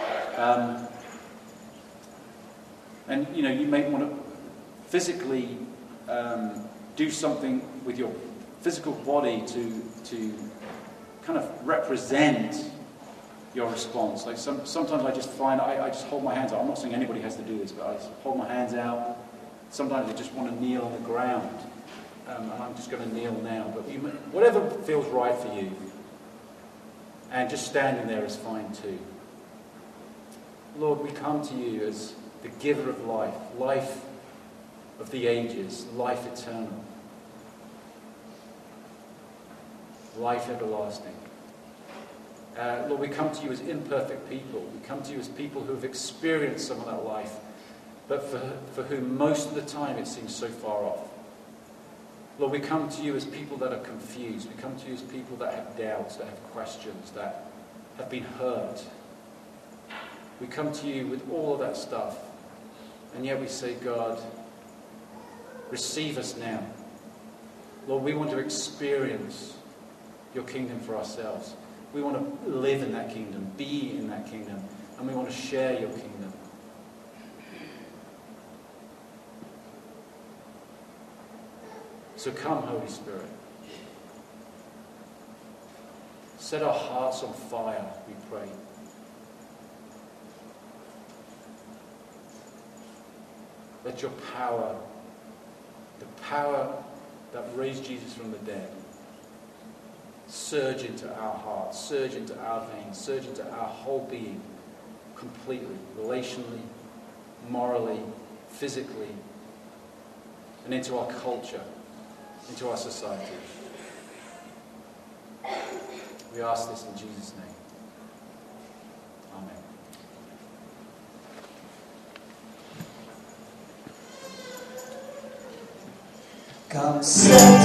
And you may want to physically do something with your physical body to kind of represent your response. Like sometimes I just find I just hold my hands out. I'm not saying anybody has to do this, but I just hold my hands out. Sometimes I just want to kneel on the ground, and I'm just going to kneel now. But whatever feels right for you, and just standing there is fine too. Lord, we come to you as the giver of life, life of the ages, life eternal, life everlasting. Lord, we come to you as imperfect people. We come to you as people who have experienced some of that life, but for whom most of the time it seems so far off. Lord, we come to you as people that are confused. We come to you as people that have doubts, that have questions, that have been hurt. We come to you with all of that stuff, and yet we say, God, receive us now. Lord, we want to experience your kingdom for ourselves. We want to live in that kingdom, be in that kingdom, and we want to share your kingdom. So come, Holy Spirit. Set our hearts on fire, we pray. Let your power, the power that raised Jesus from the dead, surge into our hearts, surge into our veins, surge into our whole being, completely, relationally, morally, physically, and into our culture, into our society. We ask this in Jesus' name. Amen. Come set